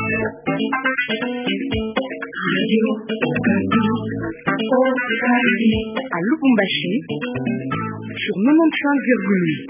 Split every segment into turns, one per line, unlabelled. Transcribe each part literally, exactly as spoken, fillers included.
À Lubumbashi, sur quatre-vingt-quinze virgule huit.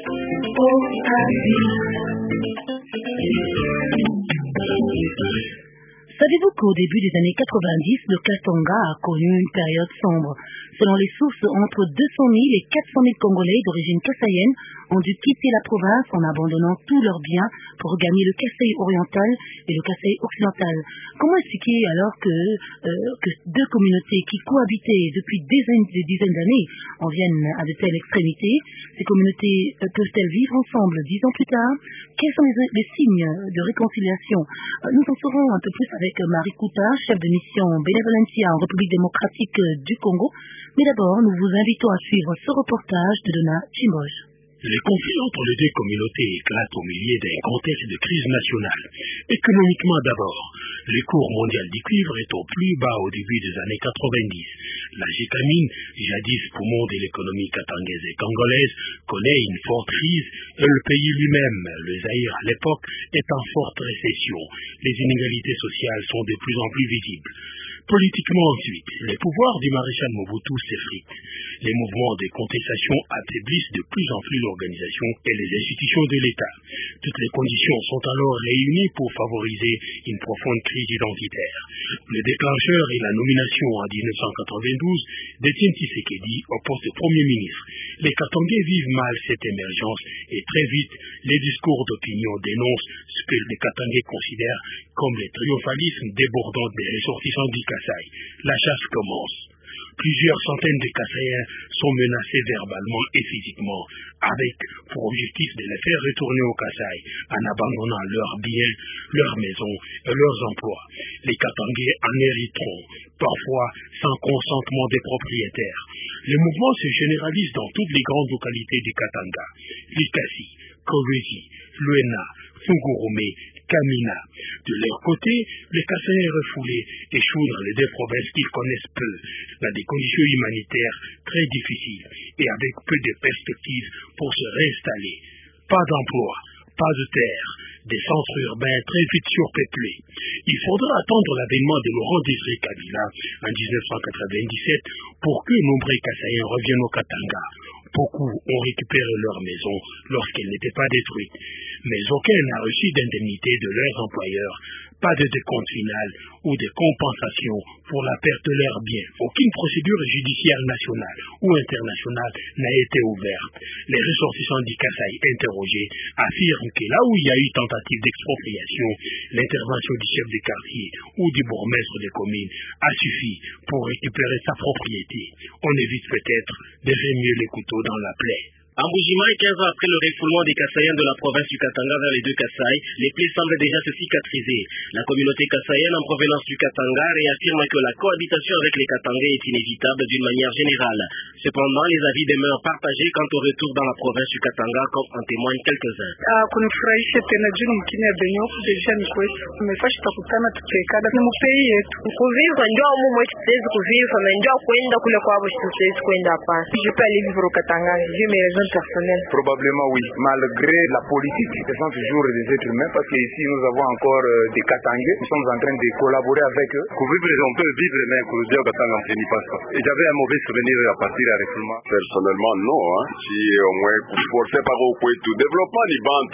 Savez-vous qu'au début des années quatre-vingt-dix, le Katanga a connu une période sombre? Selon les sources, entre deux cent mille et quatre cent mille Congolais d'origine kassaïenne ont dû quitter la province en abandonnant tous leurs biens pour regagner le Kasaï oriental et le Kasaï occidental. Comment expliquer alors que, euh, que deux communautés qui cohabitaient depuis des dizaines, des dizaines d'années en viennent à de telles extrémités? Ces communautés euh, peuvent-elles vivre ensemble dix ans plus tard? Quels sont les, les signes de réconciliation? euh, Nous en saurons un peu plus avec Marie Kouta, chef de mission Benevolencia en République démocratique du Congo. Mais d'abord, nous vous invitons à suivre ce reportage de Dona Chimboge.
Les conflits entre les deux communautés éclatent au milieu d'un contexte de crise nationale. Économiquement d'abord, le cours mondial du cuivre est au plus bas au début des années quatre-vingt-dix. La Gécamine, jadis poumon de l'économie katangaise et congolaise, connaît une forte crise et le pays lui-même, le Zaïre à l'époque, est en forte récession. Les inégalités sociales sont de plus en plus visibles. Politiquement ensuite, les pouvoirs du maréchal Mobutu s'effritent. Les mouvements de contestation affaiblissent de plus en plus l'organisation et les institutions de l'État. Toutes les conditions sont alors réunies pour favoriser une profonde crise identitaire. Le déclencheur est la nomination en dix-neuf cent quatre-vingt-douze d'Étienne Tshisekedi au poste de Premier ministre. Les Katangais vivent mal cette émergence et très vite, les discours d'opinion dénoncent ce que les Katangais considèrent comme les triomphalismes débordants des ressortissants du Kasaï. La chasse commence. Plusieurs centaines de Kassaïens sont menacés verbalement et physiquement, avec pour objectif de les faire retourner au Kasaï en abandonnant leurs biens, leurs maisons et leurs emplois. Les Katangais en hériteront, parfois sans consentement des propriétaires. Le mouvement se généralise dans toutes les grandes localités du Katanga: Likasi, Kolwezi, Luena, Fungurume, Kamina. De leur côté, les Kassaïens refoulés échouent dans les deux provinces qu'ils connaissent peu, dans des conditions humanitaires très difficiles et avec peu de perspectives pour se réinstaller. Pas d'emploi, pas de terre, des centres urbains très vite surpeuplés. Il faudra attendre l'avènement de Laurent Désiré Kabila en dix-neuf cent quatre-vingt-dix-sept pour que nombreux Kassaïens reviennent au Katanga. Beaucoup ont récupéré leurs maisons lorsqu'elles n'étaient pas détruites, mais aucun n'a reçu d'indemnité de leurs employeurs, pas de décompte final ou de compensation pour la perte de leurs biens. Aucune procédure judiciaire nationale ou internationale n'a été ouverte. Les ressortissants du Kasaï interrogés affirment que là où il y a eu tentative d'expropriation, l'intervention du chef de quartier ou du bourgmestre de commune a suffi pour récupérer sa propriété. On évite peut-être de remuer les couteaux dans la plaie.
En Mbujimai, quinze ans après le refoulement des Kassaïens de la province du Katanga vers les deux Kasaï, les plaies semblent déjà se cicatriser. La communauté kassaïenne en provenance du Katanga réaffirme que la cohabitation avec les Katangais est inévitable d'une manière générale. Cependant, les avis demeurent partagés quant au retour dans la province du Katanga, comme en témoignent quelques-uns.
Kunifurahisha tena juu mkini ya benyo deja ni kwetu. Tumefasha tukutana tukiekada ni mpei yetu.
Kuvivre ndio mumu mwetu tuwezi kuvivre, mais ndio kwenda kule kwabo tuwezi kwenda hapa. Je peux aller vivre au Katanga, j'ai mes raisons personnelles.
Probablement oui, malgré la politique, ce sont toujours des êtres humains parce qu'ici nous avons encore euh, des Katangais. Nous sommes en train de collaborer avec eux.
Kuvivre, on peut vivre mais que au Katanga ce n'est pas ça. Et j'avais un mauvais souvenir à partir à refoulement.
Personnellement non, hein. Si au moins forcé par au tout développement ni bantu.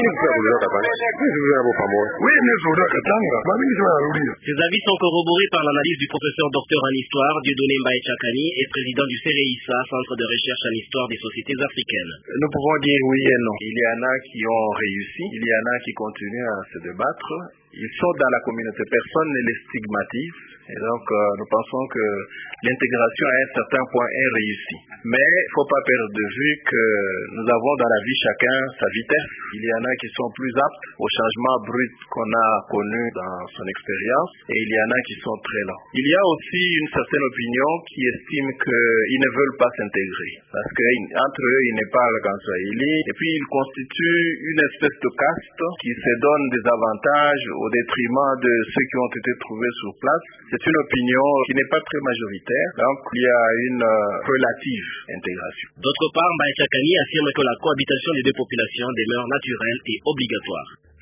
Ces avis sont corroborés par l'analyse du professeur docteur en histoire Dieudonné Mbaye Chakani et président du CEREISA, Centre de recherche en histoire des sociétés africaines.
Nous pouvons dire oui et non. Il y en a qui ont réussi, il y en a qui continuent à se débattre. Ils sont dans la communauté, personne ne les stigmatise. Et donc, euh, nous pensons que l'intégration à un certain point est réussie. Mais il ne faut pas perdre de vue que nous avons dans la vie chacun sa vitesse. Il y en a qui sont plus aptes au changement brut qu'on a connu dans son expérience et il y en a qui sont très lents. Il y a aussi une certaine opinion qui estime qu'ils ne veulent pas s'intégrer parce qu'entre eux, ils ne parlent qu'en swahili et puis ils constituent une espèce de caste qui se donne des avantages au détriment de ceux qui ont été trouvés sur place. C'est une opinion qui n'est pas très majoritaire, donc il y a une euh, relative intégration.
D'autre part, Mbaye Chakani affirme que la cohabitation des deux populations demeure naturelle et obligatoire.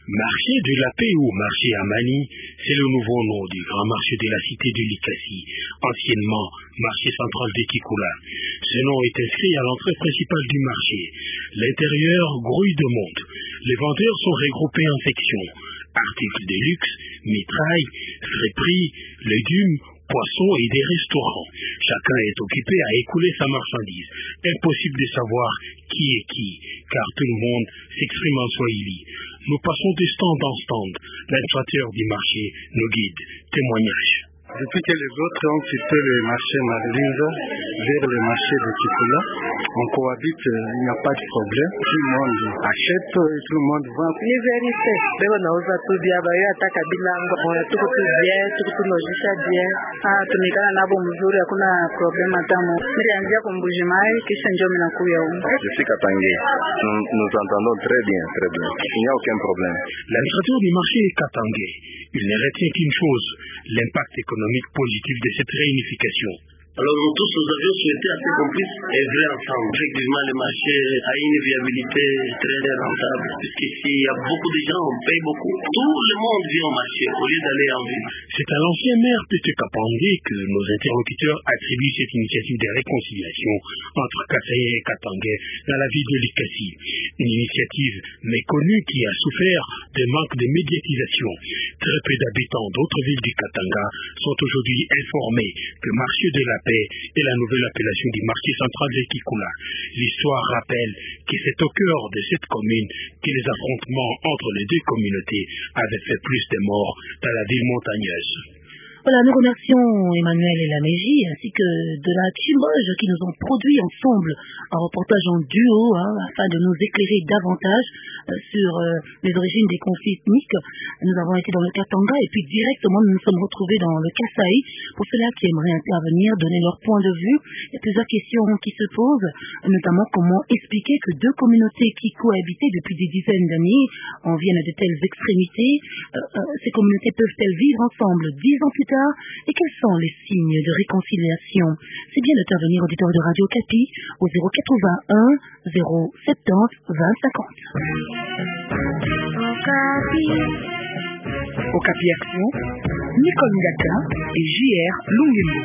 Marché de la paix ou marché Amani, c'est le nouveau nom du grand marché de la cité de Likasi, anciennement marché central de Kikula. Ce nom est inscrit à l'entrée principale du marché. L'intérieur grouille de monde. Les vendeurs sont regroupés en sections. Articles de luxe, mitraille, friperies, légumes, poissons et des restaurants. Chacun est occupé à écouler sa marchandise. Impossible de savoir qui est qui, car tout le monde s'exprime en swahili. Nous passons de stand en stand. L'administrateur du marché nous guide. Témoignage.
Depuis que les autres ont quitté le marché Madelinga vers le marché de Kikula, on cohabite, il n'y a pas de problème. Tout le monde achète et tout le monde vend.
Ni vérité. Bego nauza tu bia bayo ataka bilango. Tuko tu bien, tuko tu lojisha bien. Ah, tumekana nabo mzuri, hakuna problem atamu. Nilianzia kumbujimai kisha njoo mimi nakuya huko.
Je suis Katangé. Nous, nous entendons très bien, très bien. Il n'y a aucun problème.
L'administrateur du marché est Katangé. Il ne retient qu'une chose, l'impact économique positif de cette réunification.
Alors nous tous, nous avions souhaité à ce qu'on puisse œuvrer ensemble. Effectivement, le marché a une viabilité très rentable, puisqu'ici, il y a beaucoup de gens, on paye beaucoup. Tout le monde vient au marché, au lieu d'aller en ville.
C'est à l'ancien maire P T Kapandé que nos interlocuteurs attribuent cette initiative de réconciliation entre Kasaye et Katangé dans la ville de Likasi. Une initiative méconnue qui a souffert d'un manque de médiatisation. Très peu d'habitants d'autres villes du Katanga sont aujourd'hui informés que marché de la paix est la nouvelle appellation du marché central de Kikula. L'histoire rappelle que c'est au cœur de cette commune que les affrontements entre les deux communautés avaient fait plus de morts dans la ville montagneuse.
Voilà, nous remercions Emmanuel et Laméji ainsi que de la Chimoge qui nous ont produit ensemble un reportage en duo hein, afin de nous éclairer davantage euh, sur euh, les origines des conflits ethniques. Nous avons été dans le Katanga et puis directement nous nous sommes retrouvés dans le Kasaï. Pour ceux-là qui aimeraient intervenir, donner leur point de vue, il y a plusieurs questions qui se posent, notamment comment expliquer que deux communautés qui cohabitaient depuis des dizaines d'années en viennent à de telles extrémités. Euh, euh, ces communautés peuvent-elles vivre ensemble dix ans plus tard? Et quels sont les signes de réconciliation? C'est bien d'intervenir auditeur de Radio Capi au zéro quatre-vingt-un zéro soixante-dix vingt cinquante.
Au Capi Action, Nicole Ngaka et J R Lungembo.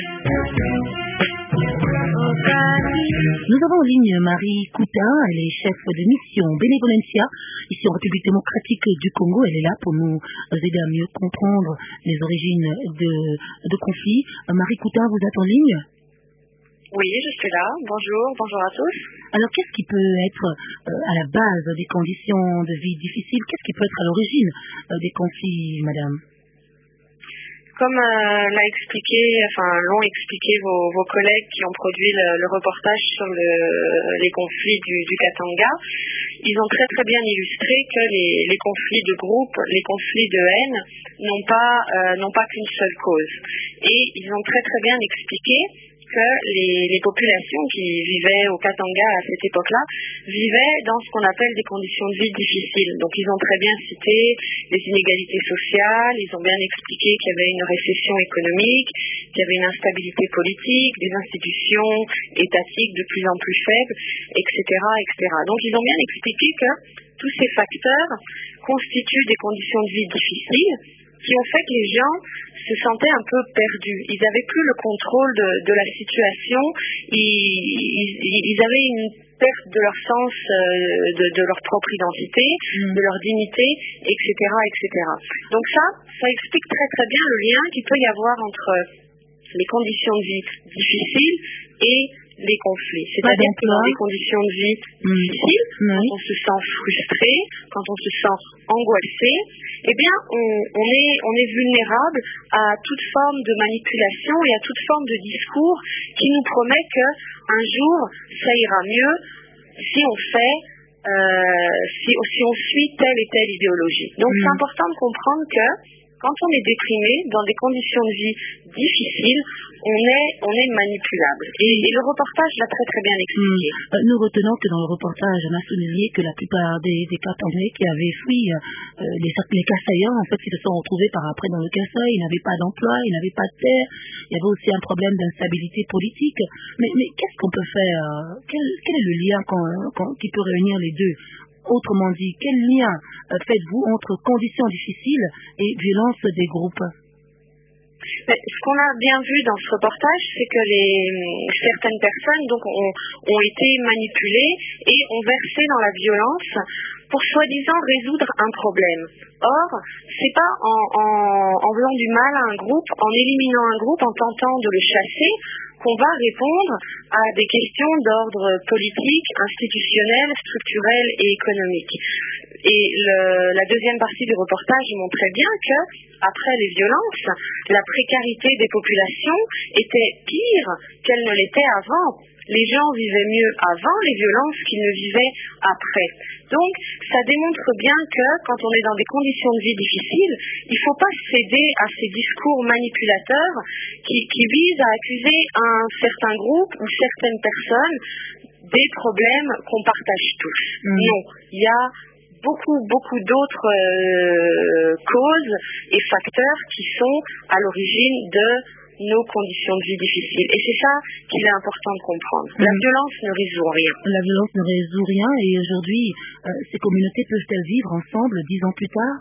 Nous avons en ligne Marie Coutin, elle est chef de mission Bénévolencia ici en République démocratique du Congo. Elle est là pour nous aider à mieux comprendre les origines de, de conflits. Marie Coutin, vous êtes en ligne?
Oui, je suis là. Bonjour, bonjour à tous.
Alors, qu'est-ce qui peut être euh, à la base des conditions de vie difficiles? Qu'est-ce qui peut être à l'origine euh, des conflits, madame?
Comme euh, l'a expliqué, enfin l'ont expliqué vos, vos collègues qui ont produit le, le reportage sur le, les conflits du, du Katanga, ils ont très très bien illustré que les, les conflits de groupe, les conflits de haine n'ont pas euh, n'ont pas qu'une seule cause. Et ils ont très très bien expliqué que les, les populations qui vivaient au Katanga à cette époque-là vivaient dans ce qu'on appelle des conditions de vie difficiles. Donc ils ont très bien cité les inégalités sociales, ils ont bien expliqué qu'il y avait une récession économique, qu'il y avait une instabilité politique, des institutions étatiques de plus en plus faibles, et cetera, et cetera. Donc ils ont bien expliqué que tous ces facteurs constituent des conditions de vie difficiles qui ont fait que les gens se sentaient un peu perdus. Ils n'avaient plus le contrôle de, de la situation. Ils, ils, ils avaient une perte de leur sens, de, de leur propre identité, mmh. de leur dignité, et cetera, et cetera. Donc ça, ça explique très très bien le lien qu'il peut y avoir entre les conditions de vie difficiles et les conflits. C'est-à-dire que dans des conditions de vie difficiles, mmh. quand on se sent frustré, quand on se sent angoissé, eh bien, on, on, est, on est vulnérable à toute forme de manipulation et à toute forme de discours qui nous promet qu'un jour, ça ira mieux si on fait, euh, si, si on suit telle et telle idéologie. Donc, mmh. c'est important de comprendre que quand on est déprimé, dans des conditions de vie difficiles, on est, on est manipulable. Et, et le reportage l'a très très bien expliqué.
Mmh. Nous retenons que dans le reportage, on a souligné que la plupart des, des Katangais qui avaient fui, euh, les, les Kasaïens, en fait, ils se sont retrouvés par après dans le Kasaï, ils n'avaient pas d'emploi, ils n'avaient pas de terre, il y avait aussi un problème d'instabilité politique. Mais, mais qu'est-ce qu'on peut faire? quel, quel est le lien qu'on, qu'on, qui peut réunir les deux? Autrement dit, quel lien euh, faites-vous entre conditions difficiles et violence des groupes?
Mais ce qu'on a bien vu dans ce reportage, c'est que les, certaines personnes donc, ont, ont été manipulées et ont versé dans la violence pour soi-disant résoudre un problème. Or, c'est pas en, en, en faisant du mal à un groupe, en éliminant un groupe, en tentant de le chasser, qu'on va répondre à des questions d'ordre politique, institutionnel, structurel et économique. Et le, la deuxième partie du reportage montrait bien que, après les violences, la précarité des populations était pire qu'elle ne l'était avant. Les gens vivaient mieux avant les violences qu'ils ne vivaient après. Donc, ça démontre bien que, quand on est dans des conditions de vie difficiles, il ne faut pas céder à ces discours manipulateurs qui, qui visent à accuser un certain groupe ou certaines personnes des problèmes qu'on partage tous. Mmh. Non, il y a beaucoup, beaucoup d'autres euh, causes et facteurs qui sont à l'origine de nos conditions de vie difficiles. Et c'est ça qu'il est important de comprendre. La mmh. violence ne résout rien.
La violence ne résout rien et aujourd'hui, euh, ces communautés peuvent-elles vivre ensemble dix ans plus tard?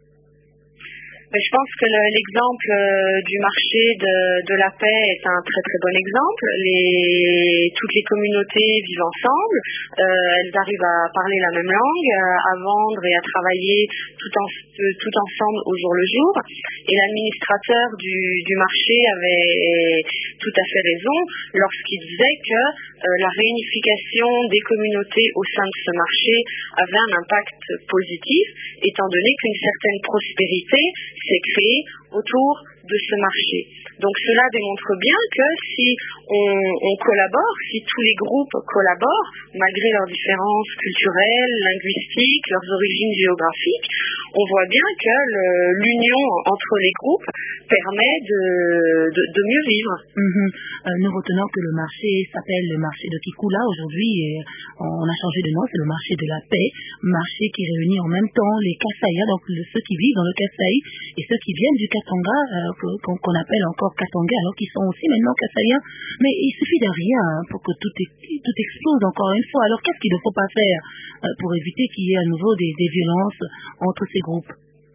Mais je pense que le, l'exemple euh, du marché de, de la paix est un très très bon exemple. Les, toutes les communautés vivent ensemble, euh, elles arrivent à parler la même langue, à vendre et à travailler tout, en, tout ensemble au jour le jour. Et l'administrateur du, du marché avait tout à fait raison lorsqu'il disait que euh, la réunification des communautés au sein de ce marché avait un impact positif, étant donné qu'une certaine prospérité s'est créée autour de ce marché. Donc cela démontre bien que si on, on collabore, si tous les groupes collaborent, malgré leurs différences culturelles, linguistiques, leurs origines géographiques, on voit bien que le, l'union entre les groupes permet de, de, de mieux vivre.
Mmh. Euh, nous retenons que le marché s'appelle le marché de Kikula aujourd'hui, et on a changé de nom, c'est le marché de la paix, marché qui réunit en même temps les Kasaïens, donc le, ceux qui vivent dans le Kasaï, et ceux qui viennent du Katanga, euh, qu'on, qu'on appelle encore Katanga, alors qu'ils sont aussi maintenant Kasaïens. Mais il suffit de rien hein, pour que tout, tout explose encore une fois. Alors qu'est-ce qu'il ne faut pas faire euh, pour éviter qu'il y ait à nouveau des, des violences entre ces groupes?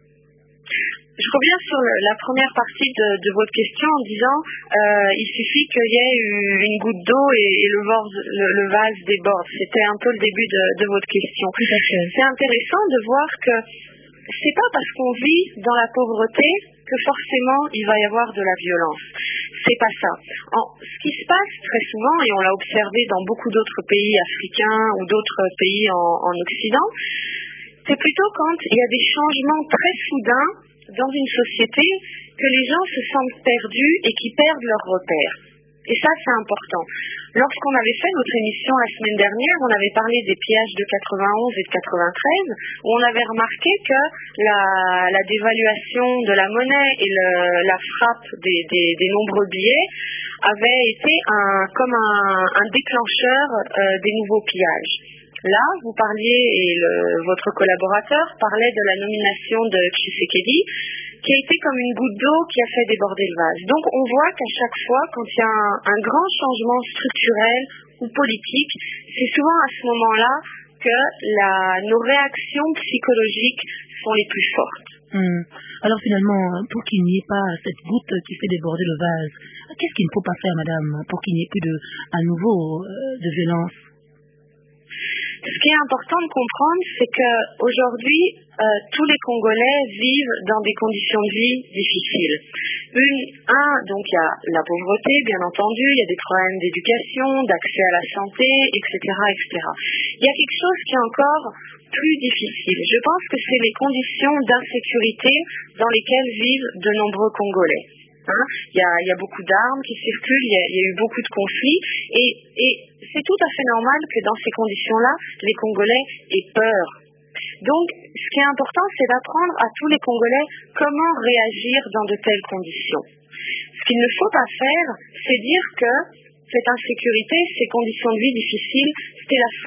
Je reviens sur la première partie de, de votre question en disant euh, il suffit qu'il y ait une goutte d'eau et, et le, vase, le, le vase déborde. C'était un peu le début de, de votre question. C'est intéressant de voir que c'est pas parce qu'on vit dans la pauvreté que forcément il va y avoir de la violence. C'est pas ça. En, ce qui se passe très souvent, et on l'a observé dans beaucoup d'autres pays africains ou d'autres pays en, en Occident, c'est plutôt quand il y a des changements très soudains dans une société que les gens se sentent perdus et qui perdent leurs repères. Et ça, c'est important. Lorsqu'on avait fait notre émission la semaine dernière, on avait parlé des pillages de quatre-vingt-onze et de quatre-vingt-treize, où on avait remarqué que la, la dévaluation de la monnaie et le, la frappe des, des, des nombreux billets avait été un, comme un, un déclencheur euh, des nouveaux pillages. Là, vous parliez, et le, votre collaborateur parlait de la nomination de Tshisekedi, qui a été comme une goutte d'eau qui a fait déborder le vase. Donc on voit qu'à chaque fois, quand il y a un, un grand changement structurel ou politique, c'est souvent à ce moment-là que la, nos réactions psychologiques sont les plus fortes.
Hum. Alors finalement, pour qu'il n'y ait pas cette goutte qui fait déborder le vase, qu'est-ce qu'il ne faut pas faire, madame, pour qu'il n'y ait plus de, à nouveau euh, de violence?
Ce qui est important de comprendre, c'est qu'aujourd'hui, euh, tous les Congolais vivent dans des conditions de vie difficiles. Une, un, donc il y a la pauvreté, bien entendu, il y a des problèmes d'éducation, d'accès à la santé, et cetera, et cetera. Il y a quelque chose qui est encore plus difficile. Je pense que c'est les conditions d'insécurité dans lesquelles vivent de nombreux Congolais. Hein, il, y a, il y a beaucoup d'armes qui circulent, il y a, il y a eu beaucoup de conflits, et, et c'est tout à fait normal que dans ces conditions-là, les Congolais aient peur. Donc, ce qui est important, c'est d'apprendre à tous les Congolais comment réagir dans de telles conditions. Ce qu'il ne faut pas faire, c'est dire que cette insécurité, ces conditions de vie difficiles, c'était la faute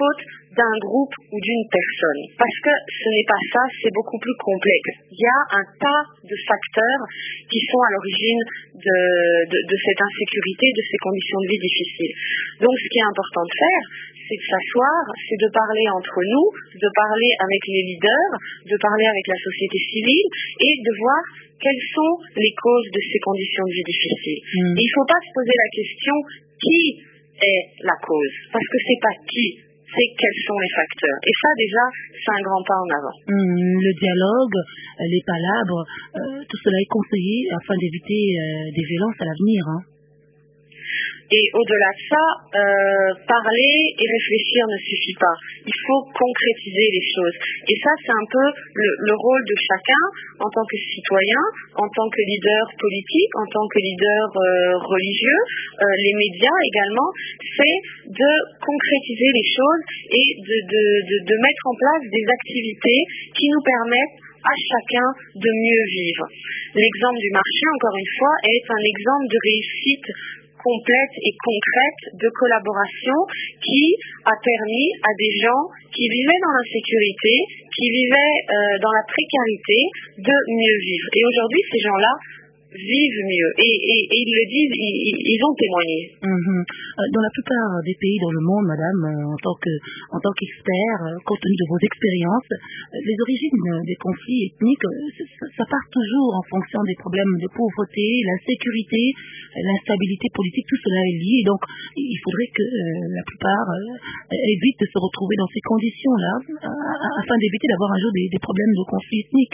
d'un groupe ou d'une personne. Parce que ce n'est pas ça, c'est beaucoup plus complexe. Il y a un tas de facteurs qui sont à l'origine de, de, de cette insécurité, de ces conditions de vie difficiles. Donc ce qui est important de faire, c'est de s'asseoir, c'est de parler entre nous, de parler avec les leaders, de parler avec la société civile et de voir quelles sont les causes de ces conditions de vie difficiles. Mmh. Et il ne faut pas se poser la question qui est la cause, parce que c'est pas qui, c'est quels sont les facteurs. Et ça déjà, c'est un grand pas en avant.
Mmh, le dialogue, les palabres, euh, tout cela est conseillé afin d'éviter euh, des violences à l'avenir, hein.
Et au-delà de ça, euh, parler et réfléchir ne suffit pas. Il faut concrétiser les choses. Et ça, c'est un peu le, le rôle de chacun en tant que citoyen, en tant que leader politique, en tant que leader euh, religieux, euh, les médias également, c'est de concrétiser les choses et de, de, de, de mettre en place des activités qui nous permettent à chacun de mieux vivre. L'exemple du marché, encore une fois, est un exemple de réussite complète et concrète de collaboration qui a permis à des gens qui vivaient dans l'insécurité, qui vivaient euh, dans la précarité, de mieux vivre. Et aujourd'hui, ces gens-là vivent mieux. Et, et, et ils le disent, ils, ils ont témoigné.
Mmh. Dans la plupart des pays dans le monde, madame, en tant que, en tant qu'expert, compte tenu de vos expériences, les origines des conflits ethniques, ça, ça part toujours en fonction des problèmes de pauvreté, l'insécurité, l'instabilité politique, tout cela est lié. Donc, il faudrait que euh, la plupart euh, évitent de se retrouver dans ces conditions-là, afin d'éviter d'avoir un jour des, des problèmes de conflits ethniques.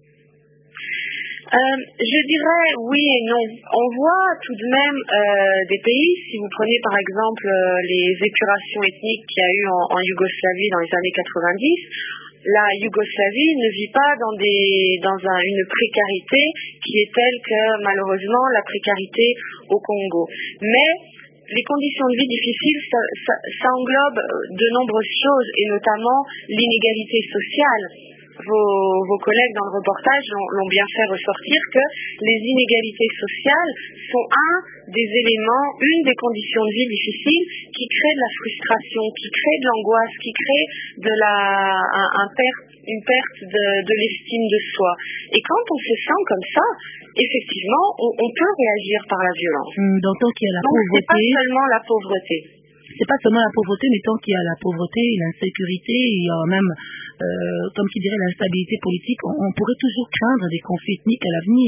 Euh, je dirais oui et non. On voit tout de même euh, des pays, si vous prenez par exemple euh, les épurations ethniques qu'il y a eu en, en Yougoslavie dans les années quatre-vingt-dix, la Yougoslavie ne vit pas dans, des, dans un, une précarité qui est telle que malheureusement la précarité au Congo. Mais les conditions de vie difficiles, ça, ça, ça englobe de nombreuses choses et notamment l'inégalité sociale. Vos, vos collègues dans le reportage l'ont bien fait ressortir que les inégalités sociales sont un des éléments, une des conditions de vie difficiles qui crée de la frustration, qui crée de l'angoisse, qui crée de la, un, un perte, une perte de, de l'estime de soi. Et quand on se sent comme ça, effectivement, on, on peut réagir par la violence.
Mmh, donc, tant qu'il y a la
Donc,
pauvreté,
c'est pas seulement la pauvreté.
C'est pas seulement la pauvreté, mais tant qu'il y a la pauvreté, l'insécurité, il y a même, euh, comme qui dirait, l'instabilité politique, on, on pourrait toujours craindre des conflits ethniques à l'avenir.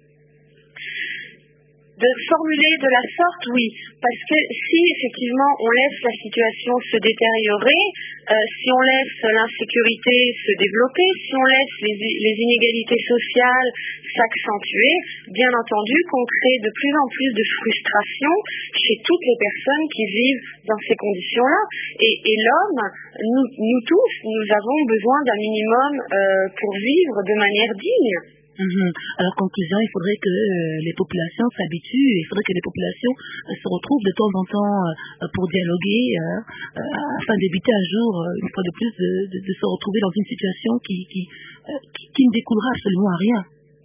De formuler de la sorte, oui, parce que si effectivement on laisse la situation se détériorer, euh, si on laisse l'insécurité se développer, si on laisse les, les inégalités sociales s'accentuer, bien entendu qu'on crée de plus en plus de frustration chez toutes les personnes qui vivent dans ces conditions-là. Et, et l'homme, nous, nous tous, nous avons besoin d'un minimum euh, pour vivre de manière digne.
Mmh. Alors, conclusion, il faudrait que euh, les populations s'habituent, il faudrait que les populations euh, se retrouvent de temps en temps euh, pour dialoguer, euh, euh, afin d'éviter un jour, euh, une fois de plus, de, de, de se retrouver dans une situation qui, qui, euh, qui, qui ne découlera absolument à rien.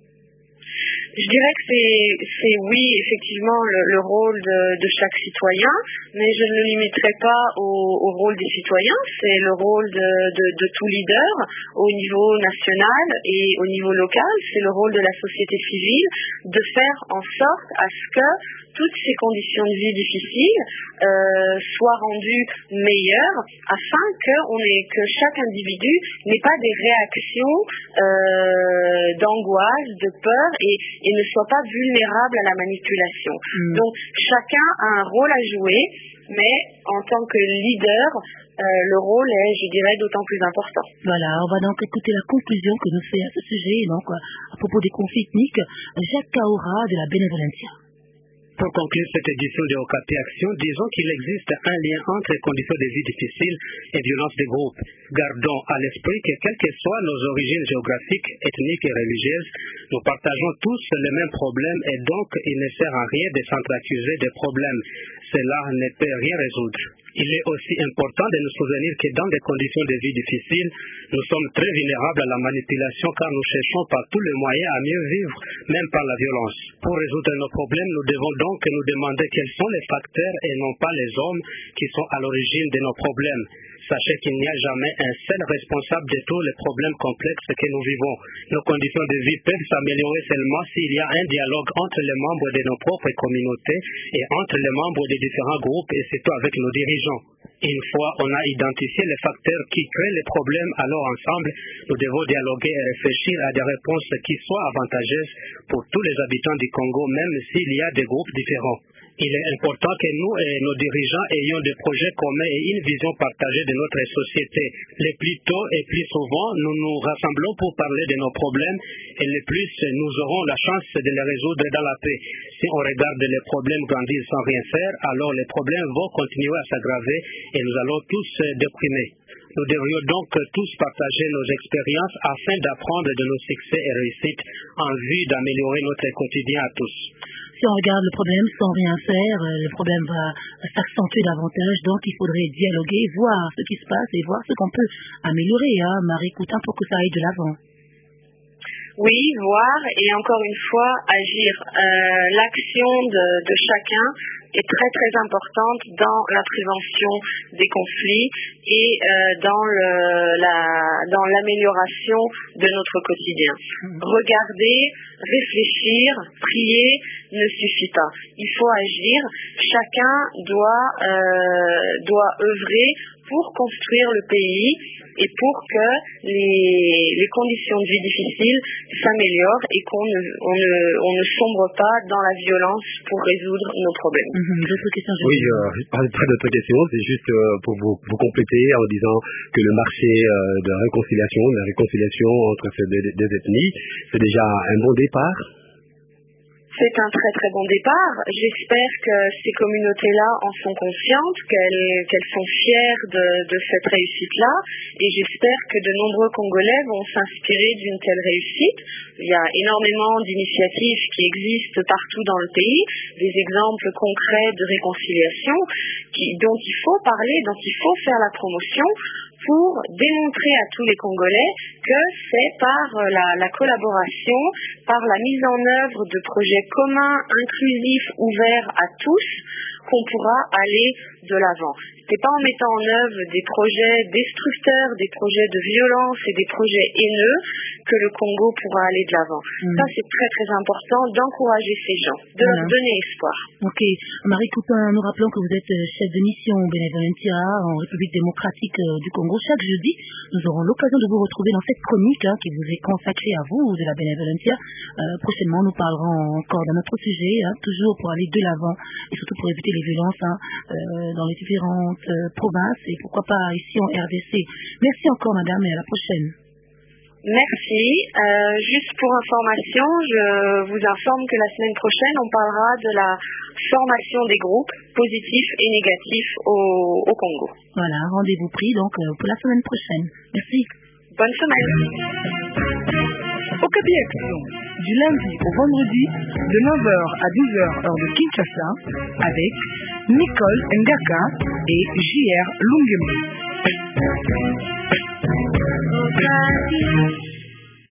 Je dirais que c'est oui, effectivement, le, le rôle de, de chaque citoyen, mais je ne le limiterai pas au, au rôle des citoyens, c'est le rôle de, de, de tout leader au niveau national et au niveau local, c'est le rôle de la société civile de faire en sorte à ce que toutes ces conditions de vie difficiles euh, soient rendues meilleures afin que, on ait, que chaque individu n'ait pas des réactions euh, d'angoisse, de peur et, et ne soit pas vulnérable à la manipulation. Mmh. Donc chacun a un rôle à jouer, mais en tant que leader, euh, le rôle est, je dirais, d'autant plus important.
Voilà, on va donc écouter la conclusion que nous fait à ce sujet, donc à propos des conflits ethniques, Jacques Kaora de la Benevolencia.
Pour conclure cette édition de Okapi Action, disons qu'il existe un lien entre les conditions de vie difficiles et violence de groupe. Gardons à l'esprit que quelles que soient nos origines géographiques, ethniques et religieuses, nous partageons tous les mêmes problèmes et donc il ne sert à rien de s'entreaccuser des problèmes. Cela ne peut rien résoudre. Il est aussi important de nous souvenir que dans des conditions de vie difficiles, nous sommes très vulnérables à la manipulation car nous cherchons par tous les moyens à mieux vivre, même par la violence. Pour résoudre nos problèmes, nous devons donc nous demander quels sont les facteurs et non pas les hommes qui sont à l'origine de nos problèmes. Sachez qu'il n'y a jamais un seul responsable de tous les problèmes complexes que nous vivons. Nos conditions de vie peuvent s'améliorer seulement s'il y a un dialogue entre les membres de nos propres communautés et entre les membres des différents groupes et surtout avec nos dirigeants. Une fois on a identifié les facteurs qui créent les problèmes, alors ensemble, nous devons dialoguer et réfléchir à des réponses qui soient avantageuses pour tous les habitants du Congo, même s'il y a des groupes différents. Il est important que nous et nos dirigeants ayons des projets communs et une vision partagée de notre société. Le plus tôt et plus souvent, nous nous rassemblons pour parler de nos problèmes et le plus nous aurons la chance de les résoudre dans la paix. Si on regarde les problèmes grandir sans rien faire, alors les problèmes vont continuer à s'aggraver et nous allons tous déprimer. Nous devrions donc tous partager nos expériences afin d'apprendre de nos succès et réussites en vue d'améliorer notre quotidien à tous.
Si on regarde le problème sans rien faire, le problème va s'accentuer davantage. Donc, il faudrait dialoguer, voir ce qui se passe et voir ce qu'on peut améliorer, hein, Marie Coutin, pour que ça aille de l'avant.
Oui, voir et encore une fois agir. Euh, l'action de, de chacun est très très importante dans la prévention des conflits et euh, dans le, la, dans l'amélioration de notre quotidien. Regarder, réfléchir, prier ne suffit pas. Il faut agir. Chacun doit euh, doit œuvrer pour construire le pays et pour que les, les conditions de vie difficiles s'améliorent et qu'on ne, on ne, on ne sombre pas dans la violence pour résoudre nos problèmes.
Mmh, d'autres questions,
oui, euh, pas, pas d'autres questions, c'est juste euh, pour vous, vous compléter en disant que le marché euh, de la réconciliation, de la réconciliation entre ces deux, deux ethnies, c'est déjà un bon départ.
C'est un très très bon départ. J'espère que ces communautés-là en sont conscientes, qu'elles, qu'elles sont fières de, de cette réussite-là, et j'espère que de nombreux Congolais vont s'inspirer d'une telle réussite. Il y a énormément d'initiatives qui existent partout dans le pays, des exemples concrets de réconciliation qui, dont il faut parler, dont il faut faire la promotion pour démontrer à tous les Congolais que c'est par la, la collaboration, par la mise en œuvre de projets communs, inclusifs, ouverts à tous, qu'on pourra aller de l'avant. C'est pas en mettant en œuvre des projets destructeurs, des projets de violence et des projets haineux que le Congo pourra aller de l'avant. Mmh. Ça, c'est très très important d'encourager ces gens, de voilà. leur donner espoir.
Ok. Marie Coutin, nous rappelons que vous êtes chef de mission au Benevolentia en République démocratique du Congo. Chaque jeudi, nous aurons l'occasion de vous retrouver dans cette chronique hein, qui vous est consacrée à vous de la Benevolentia. Euh, prochainement, nous parlerons encore d'un autre sujet, hein, toujours pour aller de l'avant et surtout pour éviter les violences hein, euh, dans les différentes euh, provinces et pourquoi pas ici en R D C. Merci encore, madame, et à la prochaine.
Merci. Euh, juste pour information, je vous informe que la semaine prochaine, on parlera de la formation des groupes positifs et négatifs au, au Congo.
Voilà, rendez-vous pris donc pour la semaine prochaine. Merci.
Bonne semaine.
Okapi Action, du lundi au vendredi, de neuf heures à douze heures heure de Kinshasa, avec Nicole Ngaka et J R Lungemo.